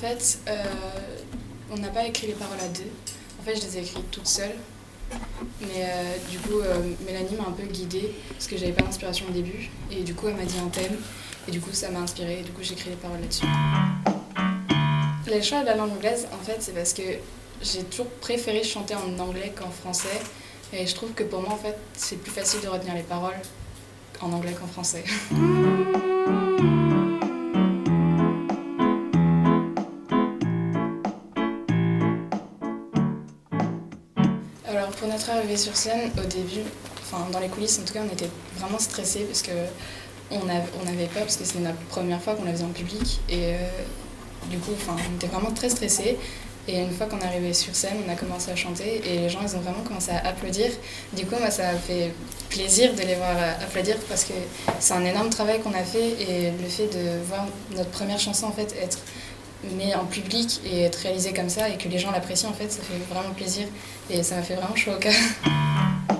fait, on n'a pas écrit les paroles à deux. En fait, je les ai écrites toute seule. Mais du coup, Mélanie m'a un peu guidée parce que j'avais pas d'inspiration au début. Et du coup, elle m'a dit un thème. Et du coup, ça m'a inspirée. Et du coup, j'ai écrit les paroles là-dessus. Le choix de la langue anglaise, en fait, c'est parce que j'ai toujours préféré chanter en anglais qu'en français. Et je trouve que pour moi, en fait, c'est plus facile de retenir les paroles en anglais qu'en français. Alors pour notre arrivée sur scène, au début, enfin dans les coulisses en tout cas, on était vraiment stressés parce que on avait peur parce que c'était notre première fois qu'on la faisait en public et du coup, enfin, on était vraiment très stressés. Et une fois qu'on est arrivé sur scène, on a commencé à chanter et les gens ils ont vraiment commencé à applaudir. Du coup, moi ça a fait plaisir de les voir applaudir parce que c'est un énorme travail qu'on a fait et le fait de voir notre première chanson en fait être mise en public et être réalisée comme ça et que les gens l'apprécient en fait, ça fait vraiment plaisir et ça m'a fait vraiment chaud au cœur.